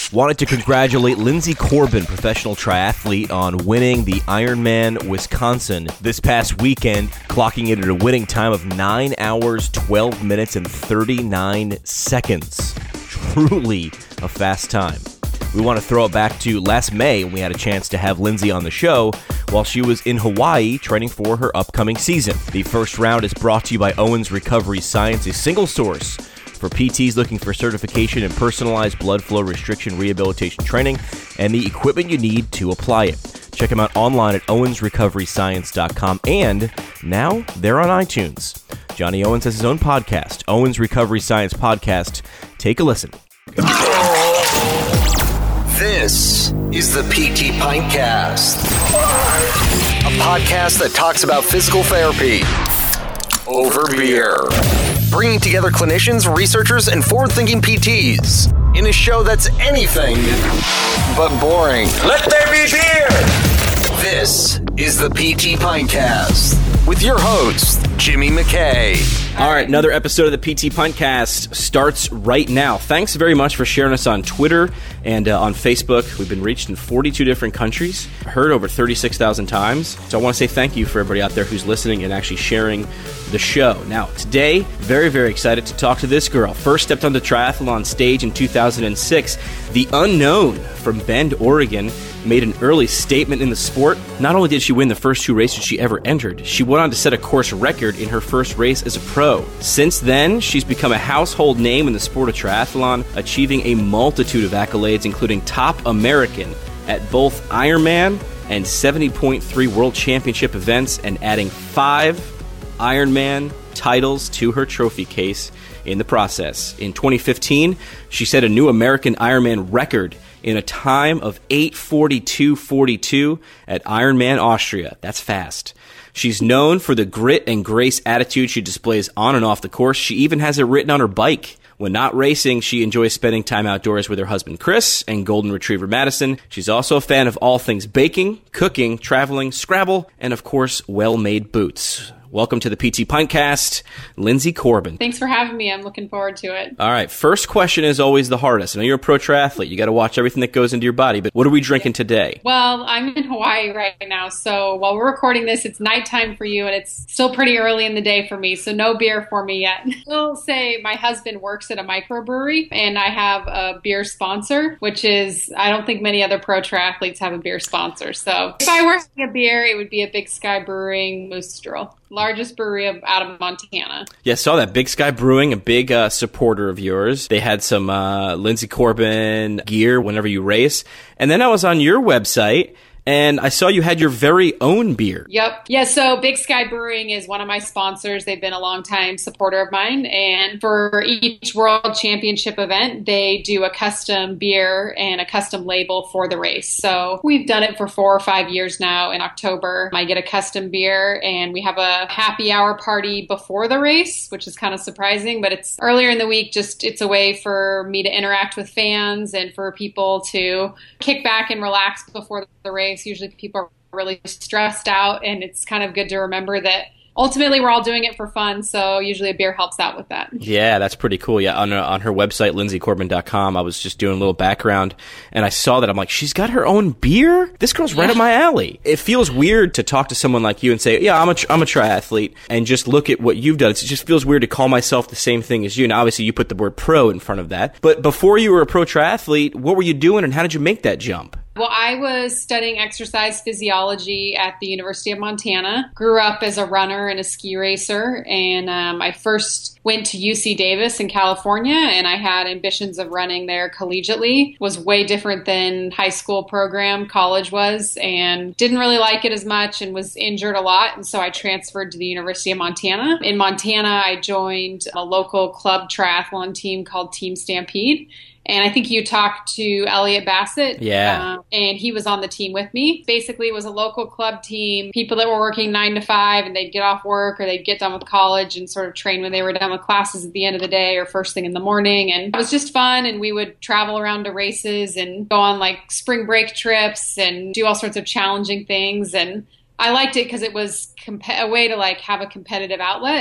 wanted to congratulate Lindsey Corbin, professional triathlete, on winning the Ironman Wisconsin this past weekend, clocking it at a winning time of 9 hours, 12 minutes, and 39 seconds. Truly a fast time. We want to throw it back to last May when we had a chance to have Lindsey on the show while she was in Hawaii training for her upcoming season. The first round is brought to you by Owens Recovery Science, a single source for PTs looking for certification in personalized blood flow restriction rehabilitation training and the equipment you need to apply it. Check them out online at owensrecoveryscience.com, and now they're on iTunes. Johnny Owens has his own podcast, Owens Recovery Science Podcast. Take a listen. This is the PT Pintcast, a podcast that talks about physical therapy over beer, bringing together clinicians, researchers, and forward-thinking PTs in a show that's anything but boring. Let there be beer! This is the PT Pintcast with your host, Jimmy McKay. All right, another episode of the PT Pintcast starts right now. Thanks very much for sharing us on Twitter and on Facebook. We've been reached in 42 different countries, heard over 36,000 times. So I want to say thank you for everybody out there who's listening and actually sharing the show. Now, today, very, very excited to talk to this girl. First stepped on the triathlon stage in 2006. The unknown from Bend, Oregon, made an early statement in the sport. Not only did she win the first 2 races she ever entered, she went on to set a course record in her first race as a pro. Since then, she's become a household name in the sport of triathlon, achieving a multitude of accolades, including top American at both Ironman and 70.3 World Championship events, and adding 5 Ironman titles to her trophy case in the process. In 2015, she set a new American Ironman record in a time of 8:42:42 at Ironman Austria. That's fast. She's known for the grit and grace attitude she displays on and off the course. She even has it written on her bike. When not racing, she enjoys spending time outdoors with her husband Chris and golden retriever Madison. She's also a fan of all things baking, cooking, traveling, Scrabble, and of course, well-made boots. Welcome to the PT Pintcast, Lindsey Corbin. Thanks for having me. I'm looking forward to it. All right. First question is always the hardest. I know you're a pro triathlete. You got to watch everything that goes into your body. But what are we drinking today? Well, I'm in Hawaii right now. So while we're recording this, it's nighttime for you, and it's still pretty early in the day for me. So no beer for me yet. I'll say my husband works at a microbrewery, and I have a beer sponsor, which is, I don't think many other pro triathletes have a beer sponsor. So if I were having a beer, it would be a Big Sky Brewing Moose Straw. Largest brewery out of Montana. Yeah, I saw that. Big Sky Brewing, a big supporter of yours. They had some Lindsey Corbin gear whenever you race. And then I was on your website, and I saw you had your very own beer. Yep. Yeah, so Big Sky Brewing is one of my sponsors. They've been a long-time supporter of mine. And for each World Championship event, they do a custom beer and a custom label for the race. So we've done it for 4 or 5 years now. In October, I get a custom beer, and we have a happy hour party before the race, which is kind of surprising. But it's earlier in the week. Just it's a way for me to interact with fans and for people to kick back and relax before the race. Usually people are really stressed out, and it's kind of good to remember that ultimately we're all doing it for fun, so usually a beer helps out with that. Yeah, that's pretty cool. Yeah, on her website, lindseycorbin.com, I was just doing a little background, and I saw that. I'm like, she's got her own beer? This girl's right up my alley. It feels weird to talk to someone like you and say, yeah, I'm a triathlete, and just look at what you've done. It just feels weird to call myself the same thing as you. Now, obviously, you put the word pro in front of that. But before you were a pro triathlete, what were you doing, and how did you make that jump? Well, I was studying exercise physiology at the University of Montana. Grew up as a runner and a ski racer, and I first went to UC Davis in California, and I had ambitions of running there collegiately. It was way different than high school program, college was, and didn't really like it as much and was injured a lot, and so I transferred to the University of Montana. In Montana, I joined a local club triathlon team called Team Stampede. And I think you talked to Elliot Bassett. Yeah. And he was on the team with me. Basically, it was a local club team, people that were working 9 to 5, and they'd get off work or they'd get done with college and sort of train when they were done with classes at the end of the day or first thing in the morning. And it was just fun. And we would travel around to races and go on like spring break trips and do all sorts of challenging things. And I liked it because it was a way to like have a competitive outlet.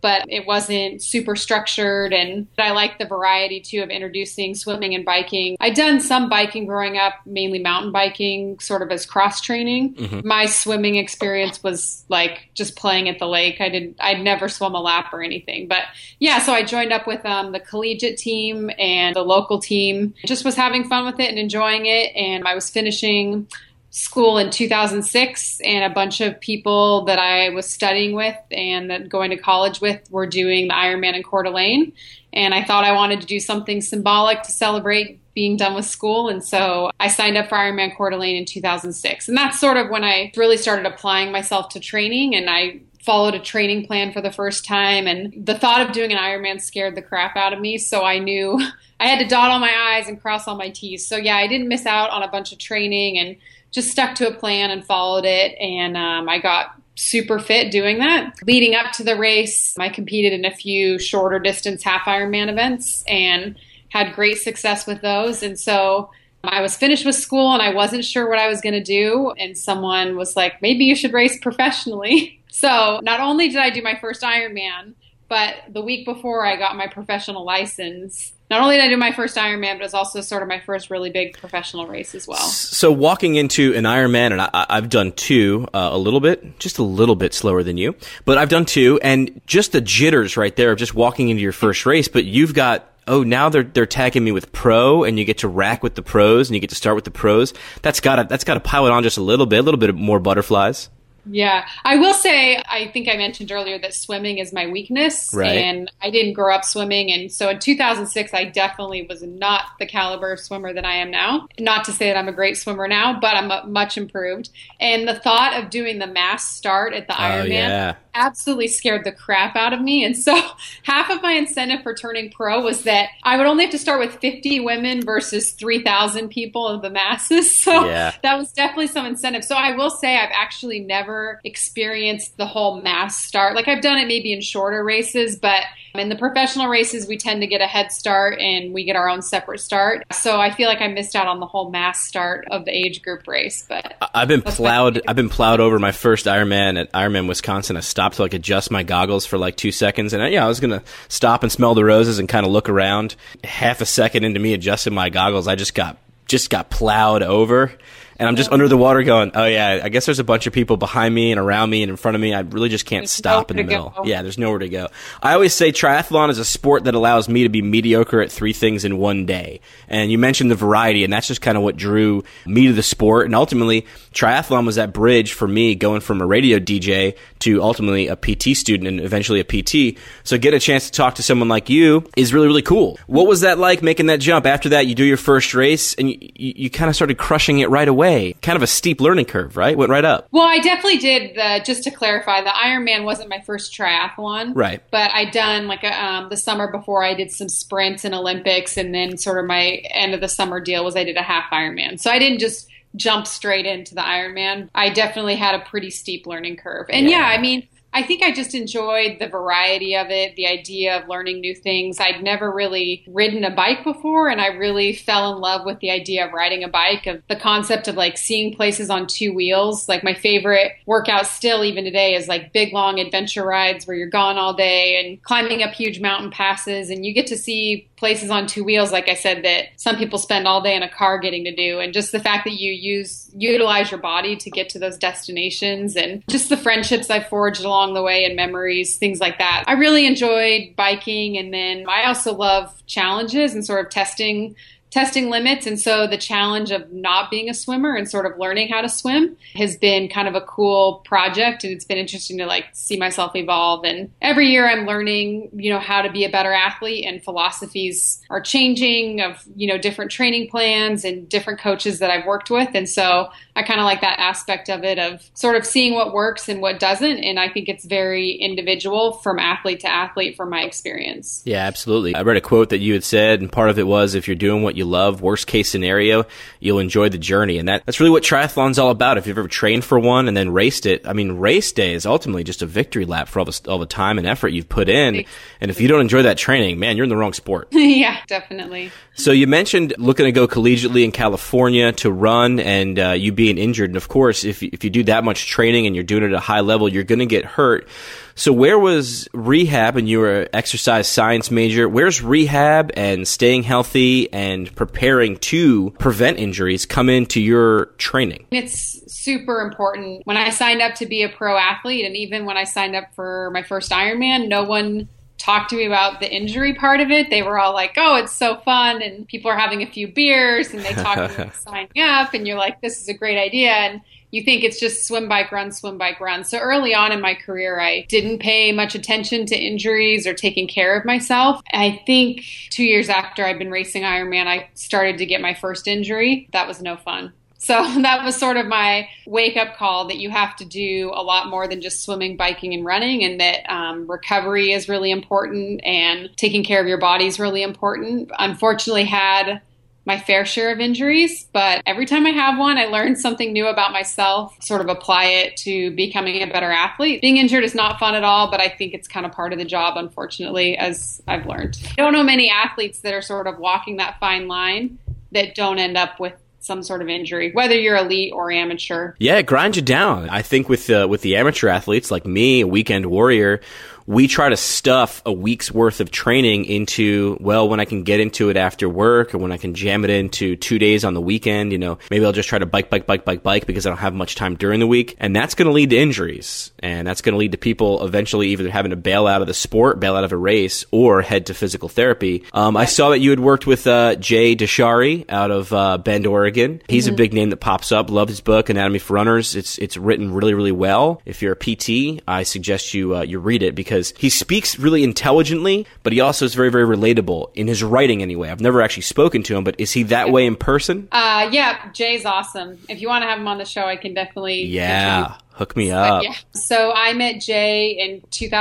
but it wasn't super structured. And I like the variety too of introducing swimming and biking. I'd done some biking growing up, mainly mountain biking, sort of as cross training. Mm-hmm. My swimming experience was like just playing at the lake. I'd never swum a lap or anything. But yeah, so I joined up with the collegiate team and the local team. Just was having fun with it and enjoying it. And I was finishing school in 2006, and a bunch of people that I was studying with and that going to college with were doing the Ironman in Coeur d'Alene. And I thought I wanted to do something symbolic to celebrate being done with school. And so I signed up for Ironman Coeur d'Alene in 2006. And that's sort of when I really started applying myself to training, and I followed a training plan for the first time. And the thought of doing an Ironman scared the crap out of me. So I knew I had to dot all my I's and cross all my T's. So yeah, I didn't miss out on a bunch of training and just stuck to a plan and followed it. And I got super fit doing that. Leading up to the race, I competed in a few shorter distance half Ironman events and had great success with those. And so I was finished with school and I wasn't sure what I was going to do. And someone was like, maybe you should race professionally. So not only did I do my first Ironman, but the week before I got my professional license, not only did I do my first Ironman, but it was also sort of my first really big professional race as well. So walking into an Ironman, and I've done two, just a little bit slower than you, but I've done two, and just the jitters right there of just walking into your first race, but you've got, now they're tagging me with pro, and you get to rack with the pros, and you get to start with the pros. That's gotta pile it on just a little bit more butterflies. Yeah, I will say, I think I mentioned earlier that swimming is my weakness, right. And I didn't grow up swimming. And so in 2006, I definitely was not the caliber of swimmer that I am now. Not to say that I'm a great swimmer now, but I'm much improved. And the thought of doing the mass start at the Ironman absolutely scared the crap out of me. And so half of my incentive for turning pro was that I would only have to start with 50 women versus 3,000 people of the masses. So that was definitely some incentive. So I will say I've actually never experienced the whole mass start. Like I've done it maybe in shorter races, but in the professional races, we tend to get a head start and we get our own separate start. So I feel like I missed out on the whole mass start of the age group race. But I've been plowed over my first Ironman at Ironman Wisconsin. I stopped to like adjust my goggles for like 2 seconds, and I was gonna stop and smell the roses and kind of look around. Half a second into me adjusting my goggles, I just got plowed over. And I'm just under the water going, oh yeah, I guess there's a bunch of people behind me and around me and in front of me. I really just can't stop in the middle. Yeah, there's nowhere to go. I always say triathlon is a sport that allows me to be mediocre at 3 things in one day. And you mentioned the variety, and that's just kind of what drew me to the sport. And ultimately, triathlon was that bridge for me going from a radio DJ to ultimately a PT student and eventually a PT. So get a chance to talk to someone like you is really, really cool. What was that like making that jump? After that, you do your first race and you kind of started crushing it right away. Kind of a steep learning curve, right? Went right up. Well, I definitely did. Just to clarify, the Ironman wasn't my first triathlon, right? But I'd done like the summer before. I did some sprints and Olympics, and then sort of my end of the summer deal was I did a half Ironman. So I didn't just jump straight into the Ironman. I definitely had a pretty steep learning curve, and I mean, I think I just enjoyed the variety of it, the idea of learning new things. I'd never really ridden a bike before, and I really fell in love with the idea of riding a bike, of the concept of like seeing places on 2 wheels. Like my favorite workout still even today is like big, long adventure rides where you're gone all day and climbing up huge mountain passes, and you get to see places on 2 wheels, like I said, that some people spend all day in a car getting to do. And just the fact that you utilize your body to get to those destinations, and just the friendships I've forged along the way and memories, things like that. I really enjoyed biking. And then I also love challenges and sort of testing limits. And so the challenge of not being a swimmer and sort of learning how to swim has been kind of a cool project. And it's been interesting to like see myself evolve. And every year I'm learning, how to be a better athlete, and philosophies are changing of, different training plans and different coaches that I've worked with. And so I kind of like that aspect of it, of sort of seeing what works and what doesn't. And I think it's very individual from athlete to athlete from my experience. Yeah, absolutely. I read a quote that you had said, and part of it was, if you're doing what you you love. Worst case scenario, you'll enjoy the journey. And that's really what triathlon's all about. If you've ever trained for one and then raced it, I mean, race day is ultimately just a victory lap for all the time and effort you've put in. And if you don't enjoy that training, man, you're in the wrong sport. Yeah, definitely. So you mentioned looking to go collegiately in California to run and you being injured. And of course, if you do that much training and you're doing it at a high level, you're going to get hurt. So where was rehab, and you were an exercise science major, where's rehab and staying healthy and preparing to prevent injuries come into your training? It's super important. When I signed up to be a pro athlete, and even when I signed up for my first Ironman, no one talked to me about the injury part of it. They were all like, oh, it's so fun, and people are having a few beers, and they talk about signing up, and you're like, this is a great idea. And you think it's just swim, bike, run, swim, bike, run. So early on in my career, I didn't pay much attention to injuries or taking care of myself. I think 2 years after I'd been racing Ironman, I started to get my first injury. That was no fun. So that was sort of my wake-up call that you have to do a lot more than just swimming, biking, and running, and that recovery is really important and taking care of your body is really important. Unfortunately, had my fair share of injuries, but every time I have one, I learn something new about myself, sort of apply it to becoming a better athlete. Being injured is not fun at all, but I think it's kind of part of the job, unfortunately, as I've learned. I don't know many athletes that are sort of walking that fine line that don't end up with some sort of injury, whether you're elite or amateur. Yeah, it grinds you down. I think with the amateur athletes like me, a weekend warrior, we try to stuff a week's worth of training into, well, when I can get into it after work or when I can jam it into 2 days on the weekend, maybe I'll just try to bike because I don't have much time during the week. And that's going to lead to injuries. And that's going to lead to people eventually either having to bail out of the sport, bail out of a race, or head to physical therapy. I saw that you had worked with Jay Deshary out of Bend, Oregon. He's a big name that pops up. Love his book, Anatomy for Runners. It's written really, really well. If you're a PT, I suggest you read it because he speaks really intelligently, but he also is very, very relatable in his writing anyway. I've never actually spoken to him, but is he that way in person? Yeah, Jay's awesome. If you want to have him on the show, I can definitely... Yeah, hook me up. Yeah. So I met Jay in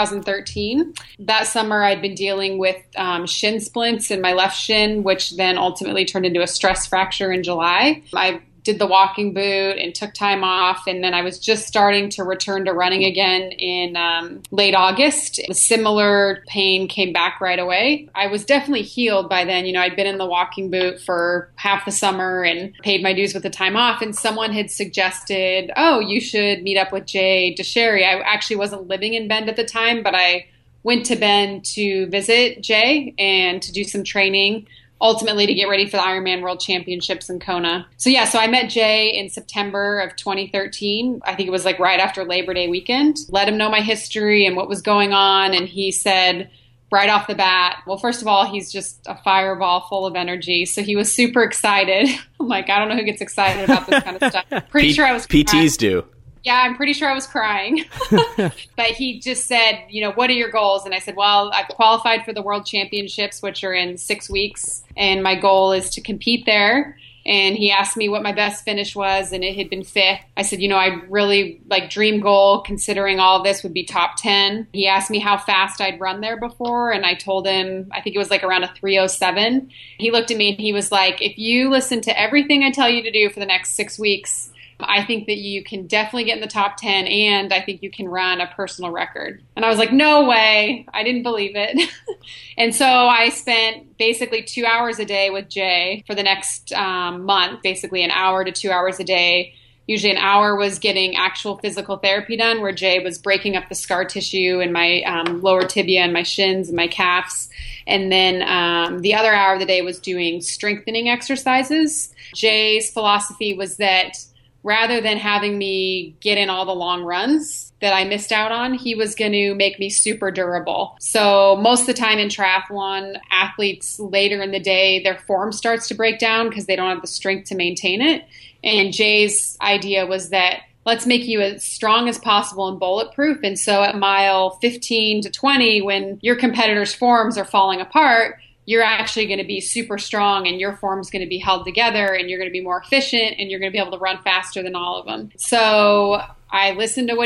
2013. That summer, I'd been dealing with shin splints in my left shin, which then ultimately turned into a stress fracture in July. I did the walking boot and took time off. And then I was just starting to return to running again in late August. A similar pain came back right away. I was definitely healed by then. I'd been in the walking boot for half the summer and paid my dues with the time off. And someone had suggested, oh, you should meet up with Jay Deshary. I actually wasn't living in Bend at the time, but I went to Bend to visit Jay and to do some training, ultimately to get ready for the Ironman World Championships in Kona. So I met Jay in September of 2013. I think it was like right after Labor Day weekend. Let him know my history and what was going on. And he said right off the bat, well, first of all, he's just a fireball full of energy. So he was super excited. I'm like, I don't know who gets excited about this kind of stuff. Pretty sure I was crying. PTs do. Yeah, I'm pretty sure I was crying. But he just said, what are your goals? And I said, well, I've qualified for the World Championships, which are in 6 weeks. And my goal is to compete there. And he asked me what my best finish was, and it had been 5th. I said, I really dream goal, considering all of this, would be top 10. He asked me how fast I'd run there before. And I told him, I think it was around a 3:07. He looked at me and he was like, if you listen to everything I tell you to do for the next 6 weeks, I think that you can definitely get in the top 10, and I think you can run a personal record. And I was like, no way. I didn't believe it. And so I spent basically 2 hours a day with Jay for the next month, basically an hour to 2 hours a day. Usually an hour was getting actual physical therapy done, where Jay was breaking up the scar tissue in my lower tibia and my shins and my calves. And then the other hour of the day was doing strengthening exercises. Jay's philosophy was that rather than having me get in all the long runs that I missed out on, he was going to make me super durable. So most of the time in triathlon, athletes later in the day, their form starts to break down because they don't have the strength to maintain it. And Jay's idea was that let's make you as strong as possible and bulletproof. And so at mile 15 to 20, when your competitors' forms are falling apart, you're actually going to be super strong and your form's going to be held together and you're going to be more efficient and you're going to be able to run faster than all of them. So I listened to what he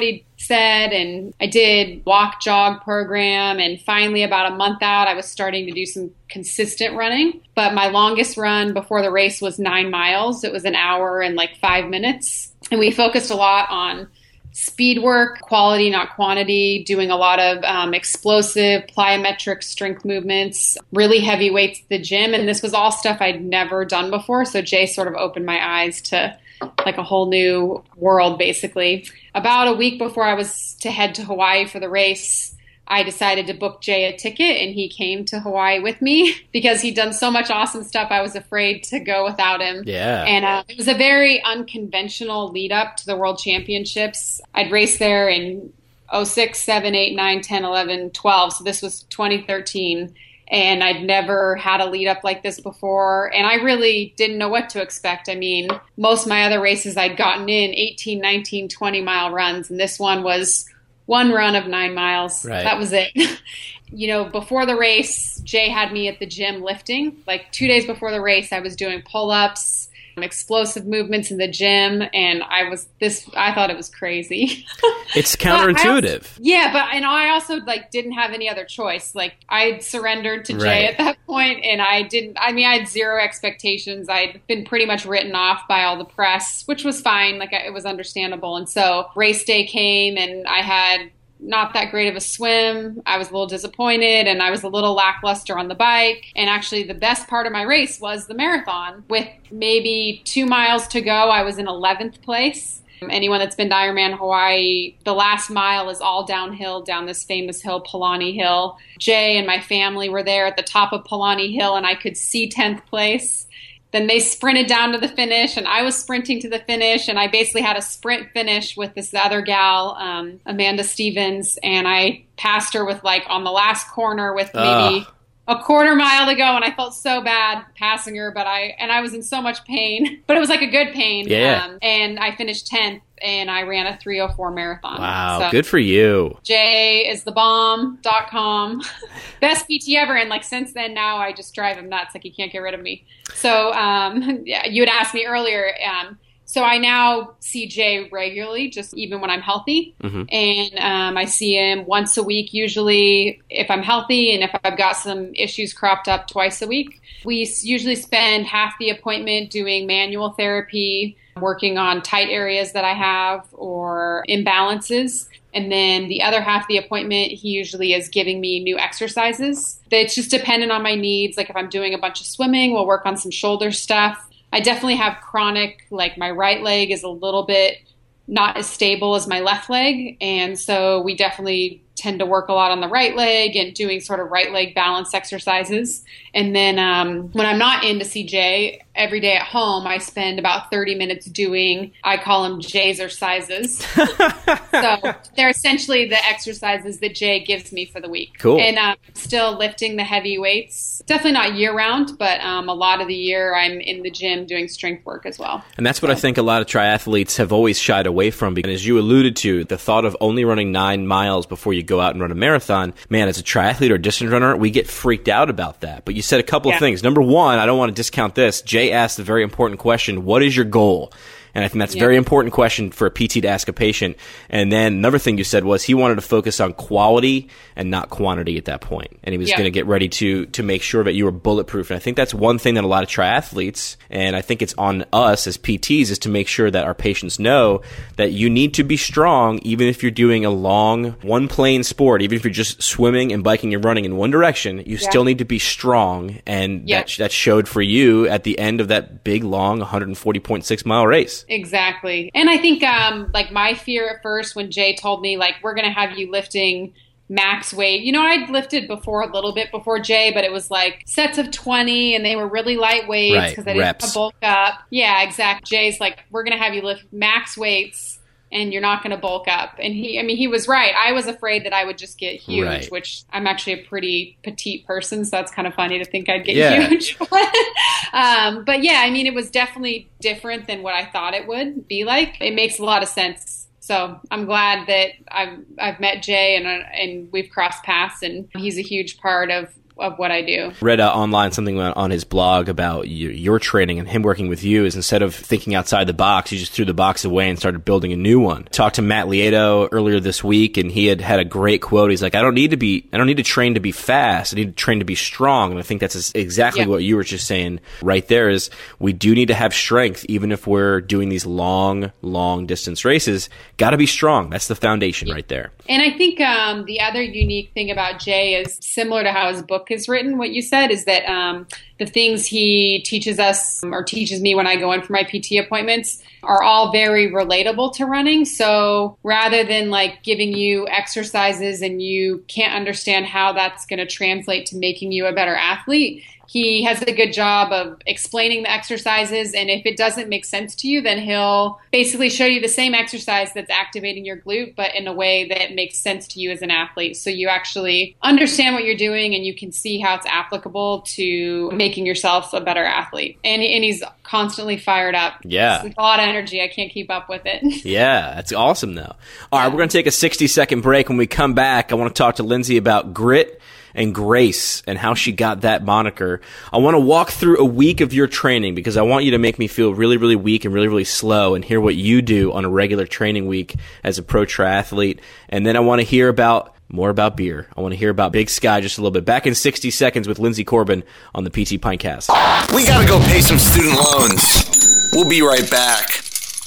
set, and I did walk jog program. And finally, about a month out, I was starting to do some consistent running. But my longest run before the race was 9 miles. It was an hour and like 5 minutes. And we focused a lot on speed work, quality, not quantity, doing a lot of explosive, plyometric strength movements, really heavy weights at the gym. And this was all stuff I'd never done before. So Jay sort of opened my eyes to like a whole new world, basically. About a week before I was to head to Hawaii for the race, I decided to book Jay a ticket, and he came to Hawaii with me because he'd done so much awesome stuff. I was afraid to go without him. Yeah. And it was a very unconventional lead up to the World Championships. I'd raced there in 06, 7, 8, 9, 10, 11, 12. So this was 2013. And I'd never had a lead up like this before. And I really didn't know what to expect. I mean, most of my other races I'd gotten in 18, 19, 20 mile runs. And this one was one run of 9 miles. Right. That was it. You know, before the race, Jay had me at the gym lifting. Like 2 days before the race, I was doing pull-ups, explosive movements in the gym, and I thought it was crazy. It's counterintuitive. And I also like didn't have any other choice. Like I surrendered to Jay at that point, and I had zero expectations. I'd been pretty much written off by all the press, which was fine. Like it was understandable. And so race day came, and I had not that great of a swim. I was a little disappointed, and I was a little lackluster on the bike. And actually the best part of my race was the marathon. With maybe 2 miles to go, I was in 11th place. Anyone that's been to Ironman Hawaii, the last mile is all downhill down this famous hill, Palani Hill. Jay and my family were there at the top of Palani Hill, and I could see 10th place. Then they sprinted down to the finish, and I was sprinting to the finish, and I basically had a sprint finish with this other gal, Amanda Stevens, and I passed her with like on the last corner with maybe a quarter mile to go, and I felt so bad passing her, but I was in so much pain, but it was like a good pain. Yeah. And I finished 10th, and I ran a 3:04 marathon. Wow, so, good for you. JayIsTheBomb.com. Best PT ever. And like since then, now I just drive him nuts. Like he can't get rid of me. So you had asked me earlier. So I now see Jay regularly, just even when I'm healthy. Mm-hmm. And I see him once a week, usually if I'm healthy, and if I've got some issues cropped up, twice a week. We usually spend half the appointment doing manual therapy, working on tight areas that I have or imbalances. And then the other half of the appointment, he usually is giving me new exercises. It's just dependent on my needs. Like if I'm doing a bunch of swimming, we'll work on some shoulder stuff. I definitely have chronic, like my right leg is a little bit not as stable as my left leg. And so we definitely tend to work a lot on the right leg and doing sort of right leg balance exercises. And then when I'm not in to see Jay, every day at home, I spend about 30 minutes doing, I call them Jayzercises. So they're essentially the exercises that Jay gives me for the week. Cool. And I'm still lifting the heavy weights. Definitely not year round, but a lot of the year I'm in the gym doing strength work as well. And that's what I think a lot of triathletes have always shied away from. Because as you alluded to, the thought of only running 9 miles before you go out and run a marathon, man, as a triathlete or distance runner, we get freaked out about that. But you said a couple of things. Number one, I don't want to discount this. Jay asked a very important question. What is your goal? And I think that's a very important question for a PT to ask a patient. And then another thing you said was he wanted to focus on quality and not quantity at that point. And he was going to get ready to make sure that you were bulletproof. And I think that's one thing that a lot of triathletes, and I think it's on us as PTs, is to make sure that our patients know that you need to be strong even if you're doing a long one-plane sport. Even if you're just swimming and biking and running in one direction, you still need to be strong. And that showed for you at the end of that big, long 140.6 mile race. Exactly. And I think like my fear at first when Jay told me like, we're going to have you lifting max weight, you know, I'd lifted before a little bit before Jay, but it was like sets of 20 and they were really light weights because I didn't have to bulk up. Yeah, exactly. Jay's like, we're going to have you lift max weights and you're not going to bulk up. And he was right. I was afraid that I would just get huge, which I'm actually a pretty petite person. So that's kind of funny to think I'd get huge. But yeah, I mean, it was definitely different than what I thought it would be like. It makes a lot of sense. So I'm glad that I've met Jay and we've crossed paths, and he's a huge part of what I do. Read online something on his blog about your training and him working with you is instead of thinking outside the box, you just threw the box away and started building a new one. Talked to Matt Lieto earlier this week, and he had a great quote. He's like, I don't need to train to be fast. I need to train to be strong. And I think that's exactly what you were just saying right there is we do need to have strength, even if we're doing these long distance races. Got to be strong. That's the foundation right there. And I think the other unique thing about Jay is similar to how his book is written. What you said is that the things he teaches us or teaches me when I go in for my PT appointments are all very relatable to running. So rather than like giving you exercises and you can't understand how that's going to translate to making you a better athlete, he has a good job of explaining the exercises, and if it doesn't make sense to you, then he'll basically show you the same exercise that's activating your glute, but in a way that makes sense to you as an athlete. So you actually understand what you're doing, and you can see how it's applicable to making yourself a better athlete. And he's constantly fired up. Yeah. It's a lot of energy. I can't keep up with it. Yeah, that's awesome, though. All right, we're going to take a 60-second break. When we come back, I want to talk to Lindsay about grit and grace and how she got that moniker. I want to walk through a week of your training because I want you to make me feel really, really weak and really, really slow and hear what you do on a regular training week as a pro triathlete. And then I want to hear more about beer. I want to hear about Big Sky just a little bit. Back in 60 seconds with Lindsay Corbin on the PT Pintcast. We got to go pay some student loans. We'll be right back.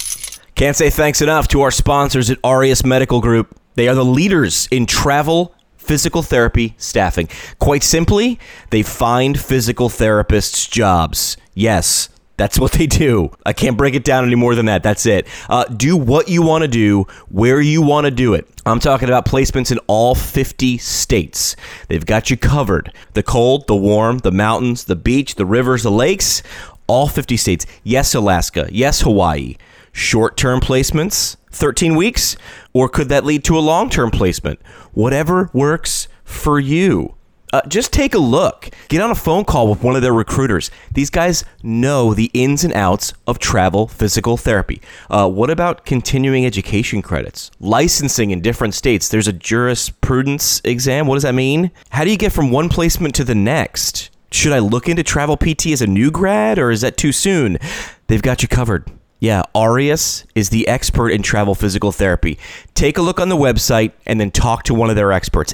Can't say thanks enough to our sponsors at Aureus Medical Group. They are the leaders in travel physical therapy staffing. Quite simply, they find physical therapists jobs. Yes, that's what they do. I can't break it down any more than that. That's it. Do what you want to do, where you want to do it. I'm talking about placements in all 50 states. They've got you covered. The cold, the warm, the mountains, the beach, the rivers, the lakes, all 50 states. Yes, Alaska. Yes, Hawaii. Short-term placements, 13 weeks, or could that lead to a long-term placement? Whatever works for you. Just take a look. Get on a phone call with one of their recruiters. These guys know the ins and outs of travel physical therapy. What about continuing education credits? Licensing in different states. There's a jurisprudence exam. What does that mean? How do you get from one placement to the next? Should I look into travel PT as a new grad, or is that too soon? They've got you covered. Yeah, Aureus is the expert in travel physical therapy. Take a look on the website and then talk to one of their experts.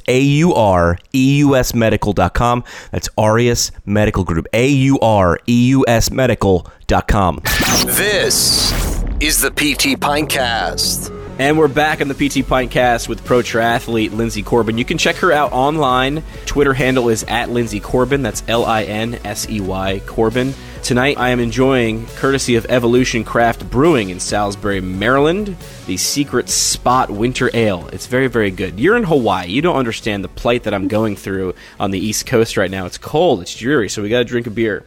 AUREUSmedical.com. That's Aureus Medical Group. AUREUSmedical.com. This is the PT Pintcast. And we're back on the PT Pintcast with pro triathlete Lindsay Corbin. You can check her out online. Twitter handle is @Lindsay Corbin. That's LINSEY Corbin. Tonight, I am enjoying, courtesy of Evolution Craft Brewing in Salisbury, Maryland, the Secret Spot Winter Ale. It's very, very good. You're in Hawaii. You don't understand the plight that I'm going through on the East Coast right now. It's cold. It's dreary, so we got to drink a beer.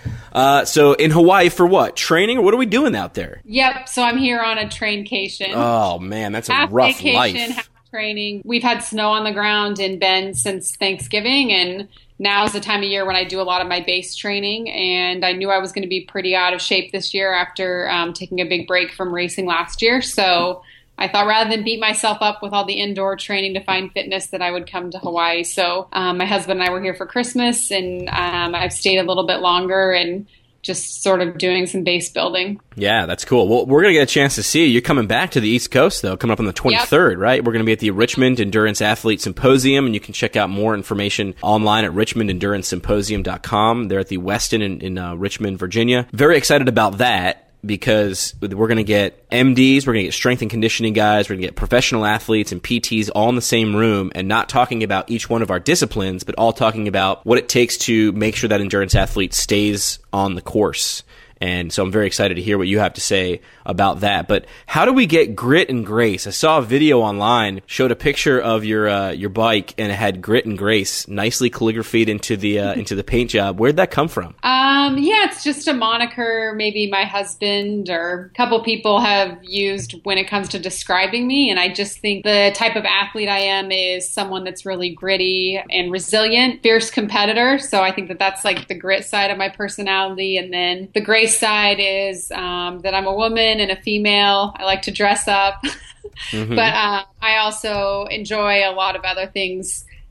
So in Hawaii for what? Training, or what are we doing out there? Yep. So I'm here on a traincation. Oh, man, that's a half rough vacation, life. Half training. We've had snow on the ground in Bend since Thanksgiving, and now is the time of year when I do a lot of my base training, and I knew I was going to be pretty out of shape this year after taking a big break from racing last year. So I thought rather than beat myself up with all the indoor training to find fitness that I would come to Hawaii. So my husband and I were here for Christmas, and I've stayed a little bit longer and just sort of doing some base building. Yeah, that's cool. Well, we're going to get a chance to see you. You're coming back to the East Coast, though, coming up on the 23rd, yep. Right? We're going to be at the Richmond Endurance Athlete Symposium, and you can check out more information online at richmondenduranceSymposium.com. They're at the Westin in Richmond, Virginia. Very excited about that, because we're going to get MDs, we're going to get strength and conditioning guys, we're going to get professional athletes and PTs all in the same room, and not talking about each one of our disciplines, but all talking about what it takes to make sure that endurance athlete stays on the course. And so I'm very excited to hear what you have to say about that. But how do we get grit and grace? I saw a video online, showed a picture of your bike, and it had grit and grace nicely calligraphied into the paint job. Where'd that come from? Yeah, it's just a moniker maybe my husband or a couple people have used when it comes to describing me. And I just think the type of athlete I am is someone that's really gritty and resilient, fierce competitor. So I think that that's like the grit side of my personality. And then the grace side is that I'm a woman and a female. I like to dress up. Mm-hmm. But I also enjoy a lot of other things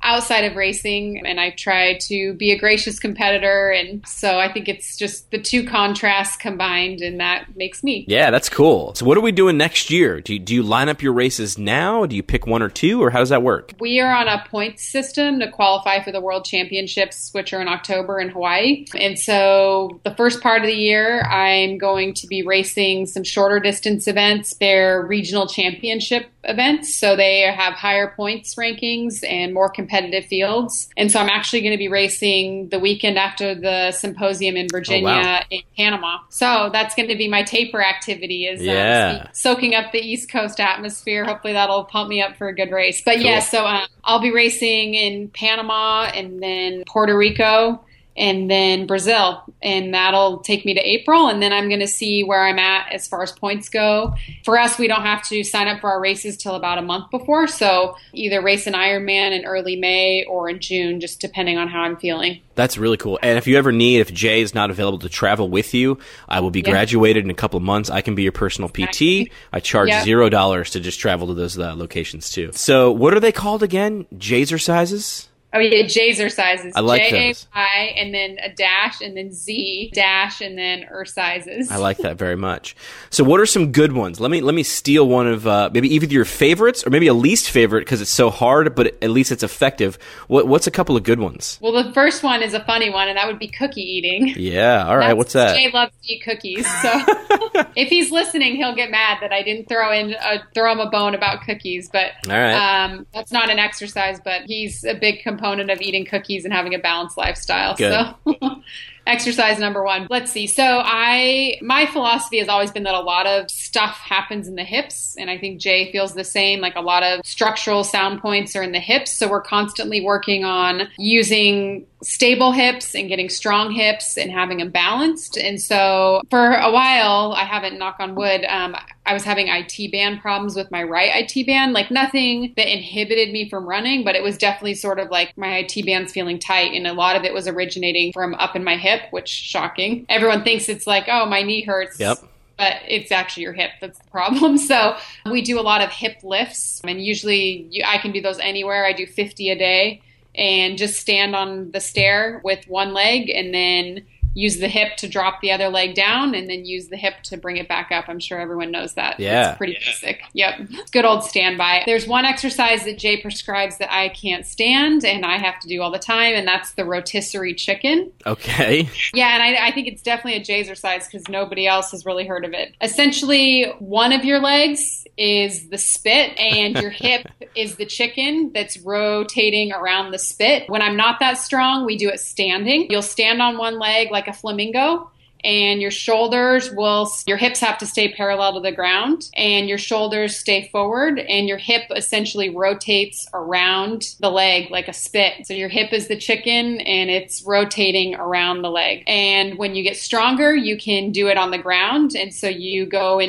outside of racing, and I try to be a gracious competitor. And so I think it's just the two contrasts combined, and that makes me. Yeah, that's cool. So what are we doing next year? Do you line up your races now? Do you pick one or two, or how does that work? We are on a points system to qualify for the World Championships, which are in October in Hawaii. And so the first part of the year, I'm going to be racing some shorter distance events. They're regional championship events, so they have higher points rankings and more competitive fields. And so I'm actually going to be racing the weekend after the symposium in Virginia, in Panama. So that's going to be my taper activity, is soaking up the East Coast atmosphere. Hopefully that'll pump me up for a good race. But cool. So I'll be racing in Panama and then Puerto Rico and then Brazil, and that'll take me to April, and then I'm going to see where I'm at as far as points go. For us, we don't have to sign up for our races till about a month before, so either race an Ironman in early May or in June, just depending on how I'm feeling. That's really cool. And if you ever need, if Jay is not available to travel with you, I will be graduated in a couple of months. I can be your personal PT. I charge $0 to just travel to those locations too. So what are they called again? Jayzercises? Oh, yeah, Jayzercises. I like those. J-A-Y, and then a dash, and then Z, dash, and then sizes. I like that very much. So what are some good ones? Let me steal one of maybe either your favorites or maybe a least favorite because it's so hard, but at least it's effective. What's a couple of good ones? Well, the first one is a funny one, and that would be cookie eating. Yeah, all right. What's that? Jay loves to eat cookies, so if he's listening, he'll get mad that I didn't throw him a bone about cookies. But all right. That's not an exercise, but he's a big component of eating cookies and having a balanced lifestyle. Good. So exercise number one. Let's see. So my philosophy has always been that a lot of stuff happens in the hips. And I think Jay feels the same. Like a lot of structural sound points are in the hips. So we're constantly working on using stable hips and getting strong hips and having them balanced. And so for a while, I haven't, knock on wood, I was having IT band problems with my right IT band, like nothing that inhibited me from running, but it was definitely sort of like my IT band's feeling tight. And a lot of it was originating from up in my hip, which shocking. Everyone thinks it's like, oh, my knee hurts. Yep. But it's actually your hip that's the problem. So we do a lot of hip lifts, and usually I can do those anywhere. I do 50 a day and just stand on the stair with one leg and then use the hip to drop the other leg down and then use the hip to bring it back up. I'm sure everyone knows that. Yeah. It's pretty basic. Yep. Good old standby. There's one exercise that Jay prescribes that I can't stand and I have to do all the time, and that's the rotisserie chicken. Okay. Yeah, and I think it's definitely a Jayzercise because nobody else has really heard of it. Essentially, one of your legs is the spit and your hip is the chicken that's rotating around the spit. When I'm not that strong, we do it standing. You'll stand on one leg like a flamingo, and your hips have to stay parallel to the ground, and your shoulders stay forward, and your hip essentially rotates around the leg like a spit. So your hip is the chicken, and it's rotating around the leg. And when you get stronger, you can do it on the ground. And so you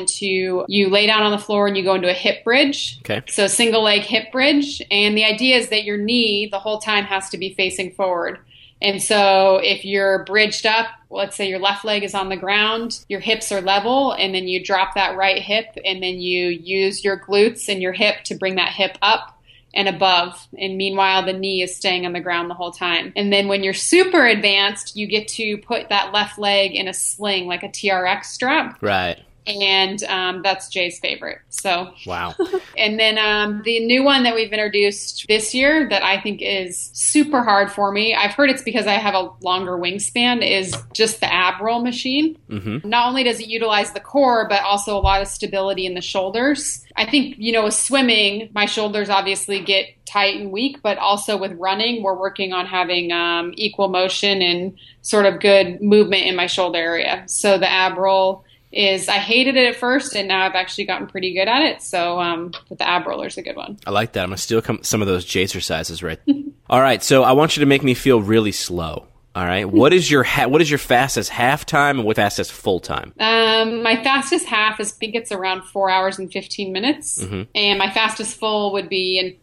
lay down on the floor and you go into a hip bridge. Okay. So single leg hip bridge. And the idea is that your knee the whole time has to be facing forward. And so if you're bridged up, let's say your left leg is on the ground, your hips are level, and then you drop that right hip, and then you use your glutes and your hip to bring that hip up and above. And meanwhile, the knee is staying on the ground the whole time. And then when you're super advanced, you get to put that left leg in a sling, like a TRX strap. Right. And that's Jay's favorite. So wow. And then the new one that we've introduced this year that I think is super hard for me, I've heard it's because I have a longer wingspan, is just the ab roll machine. Mm-hmm. Not only does it utilize the core, but also a lot of stability in the shoulders. I think, with swimming, my shoulders obviously get tight and weak, but also with running, we're working on having equal motion and sort of good movement in my shoulder area. So the ab roll I hated it at first, and now I've actually gotten pretty good at it. So, but the ab roller is a good one. I like that. I'm going to steal some of those Jayzercises right. All right. So I want you to make me feel really slow. All right. What is your fastest half time and what fastest full time? My fastest half I think it's around 4 hours and 15 minutes. Mm-hmm. And my fastest full would be in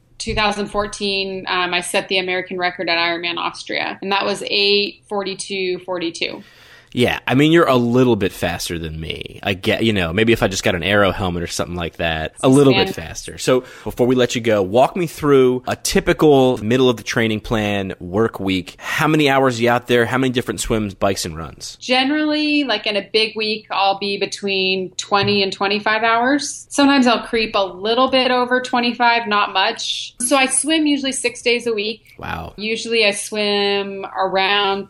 2014. I set the American record at Ironman Austria, and that was 8:42:42. Yeah, I mean, you're a little bit faster than me. I get, maybe if I just got an Aero helmet or something like that, a little bit faster. So before we let you go, walk me through a typical middle of the training plan work week. How many hours are you out there? How many different swims, bikes, and runs? Generally, like in a big week, I'll be between 20 and 25 hours. Sometimes I'll creep a little bit over 25, not much. So I swim usually 6 days a week. Wow. Usually I swim around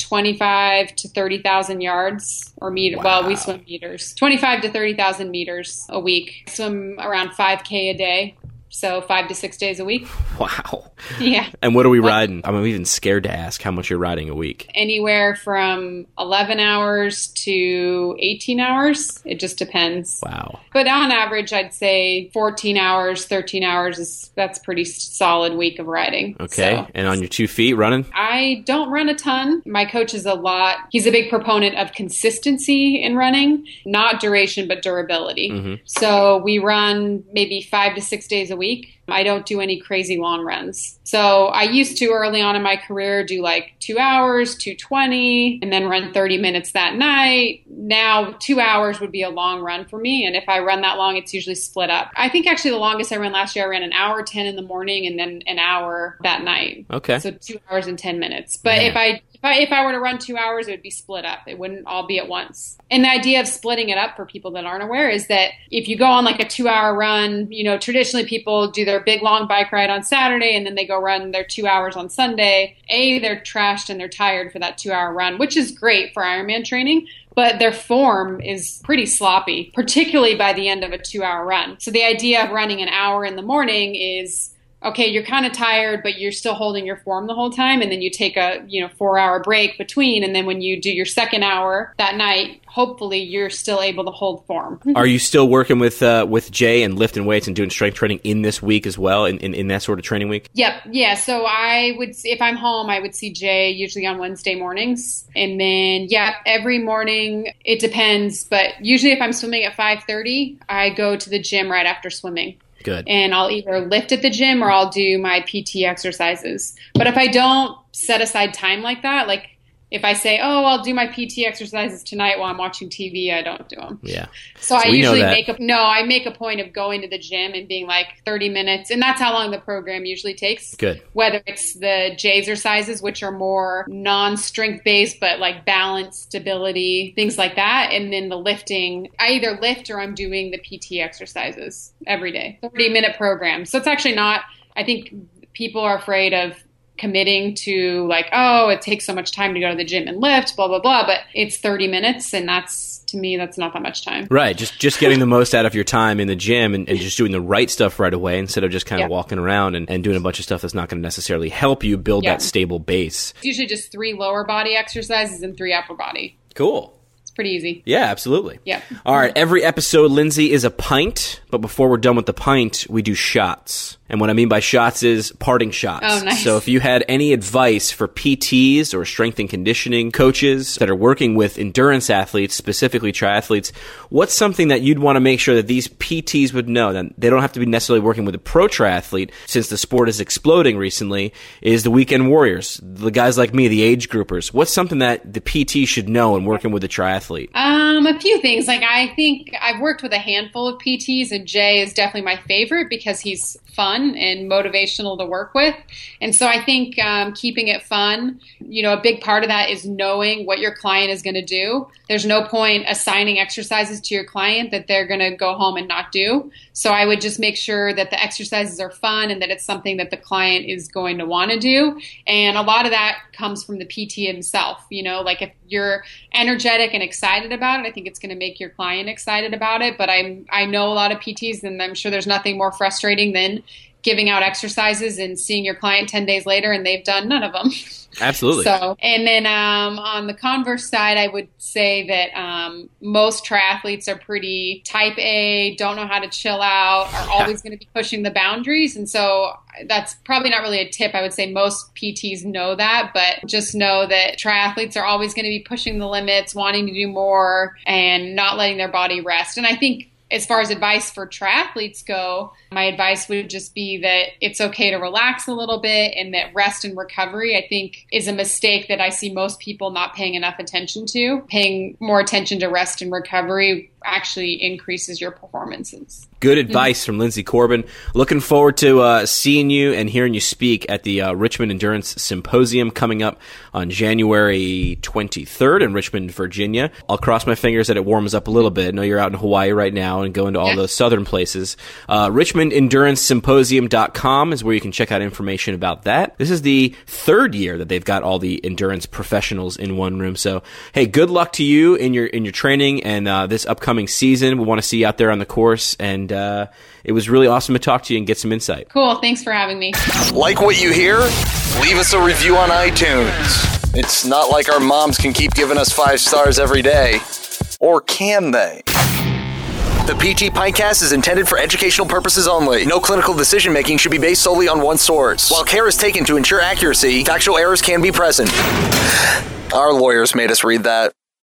25 to 30,000 yards or meter. Wow. Well, we swim meters. 25 to 30,000 meters a week. Swim around 5K a day. So 5 to 6 days a week. Wow. Yeah. And what are we riding? I'm even scared to ask how much you're riding a week. Anywhere from 11 hours to 18 hours. It just depends. Wow. But on average, I'd say 14 hours, 13 hours that's pretty solid week of riding. Okay. So, and on your 2 feet running? I don't run a ton. My coach is he's a big proponent of consistency in running, not duration, but durability. Mm-hmm. So we run maybe 5 to 6 days a week. I don't do any crazy long runs. So I used to early on in my career do like 2 hours, 2:20, and then run 30 minutes that night. Now 2 hours would be a long run for me. And if I run that long, it's usually split up. I think actually the longest I ran last year, I ran 1 hour 10 in the morning and then an hour that night. Okay. So 2 hours and 10 minutes. But if I were to run 2 hours, it would be split up. It wouldn't all be at once. And the idea of splitting it up for people that aren't aware is that if you go on like a 2 hour run, traditionally people do their big long bike ride on Saturday and then they go run their 2 hours on Sunday. They're trashed and they're tired for that 2 hour run, which is great for Ironman training. But their form is pretty sloppy, particularly by the end of a 2 hour run. So the idea of running an hour in the morning is, okay, you're kind of tired, but you're still holding your form the whole time. And then you take a 4 hour break between. And then when you do your second hour that night, hopefully you're still able to hold form. Are you still working with Jay and lifting weights and doing strength training in this week as well, in that sort of training week? Yep. Yeah. So if I'm home, I would see Jay usually on Wednesday mornings. And then, every morning, it depends. But usually if I'm swimming at 5:30, I go to the gym right after swimming. Good. And I'll either lift at the gym or I'll do my PT exercises. But if I don't set aside time like that, like if I say, I'll do my PT exercises tonight while I'm watching TV, I don't do them. Yeah. So I usually make a point of going to the gym and being like 30 minutes. And that's how long the program usually takes. Good. Whether it's the J exercises, which are more non-strength based, but like balance, stability, things like that. And then the lifting, I either lift or I'm doing the PT exercises every day. 30-minute program. So it's actually not, I think people are afraid of committing to like, it takes so much time to go to the gym and lift, blah, blah, blah. But it's 30 minutes. And to me, that's not that much time. Right. Just getting the most out of your time in the gym and just doing the right stuff right away instead of just kind of walking around and doing a bunch of stuff that's not going to necessarily help you build that stable base. It's usually just 3 lower body exercises and 3 upper body. Cool. Pretty easy. Yeah, absolutely. Yeah. All right. Every episode, Lindsay, is a pint. But before we're done with the pint, we do shots. And what I mean by shots is parting shots. Oh, nice. So if you had any advice for PTs or strength and conditioning coaches that are working with endurance athletes, specifically triathletes, what's something that you'd want to make sure that these PTs would know? That they don't have to be necessarily working with a pro triathlete, since the sport is exploding recently, is the weekend warriors, the guys like me, the age groupers. What's something that the PT should know in working with a triathlete? A few things. Like, I think I've worked with a handful of PTs, and Jay is definitely my favorite because he's fun and motivational to work with. And so I think keeping it fun, a big part of that is knowing what your client is going to do. There's no point assigning exercises to your client that they're going to go home and not do. So I would just make sure that the exercises are fun and that it's something that the client is going to want to do. And a lot of that comes from the PT himself. Like if you're energetic and excited about it, I think it's going to make your client excited about it. But I know a lot of PTs, and I'm sure there's nothing more frustrating than giving out exercises and seeing your client 10 days later and they've done none of them. Absolutely. So, and then on the converse side, I would say that most triathletes are pretty type A, don't know how to chill out, are always going to be pushing the boundaries. And so that's probably not really a tip. I would say most PTs know that, but just know that triathletes are always going to be pushing the limits, wanting to do more and not letting their body rest. And I think as far as advice for triathletes go, my advice would just be that it's okay to relax a little bit, and that rest and recovery, I think, is a mistake that I see most people not paying enough attention to. Paying more attention to rest and recovery actually increases your performances. Good advice from Lindsay Corbin. Looking forward to seeing you and hearing you speak at the Richmond Endurance Symposium coming up on January 23rd in Richmond, Virginia. I'll cross my fingers that it warms up a little bit. I know you're out in Hawaii right now and going to all those southern places. RichmondEnduranceSymposium.com is where you can check out information about that. This is the third year that they've got all the endurance professionals in one room. So, hey, good luck to you in your training and this upcoming season. We want to see you out there on the course, and it was really awesome to talk to you and get some insight. Cool. Thanks for having me. Like what you hear? Leave us a review on iTunes. It's not like our moms can keep giving us 5 stars every day. Or can they? The PT Pintcast is intended for educational purposes only. No clinical decision-making should be based solely on one source. While care is taken to ensure accuracy, factual errors can be present. Our lawyers made us read that.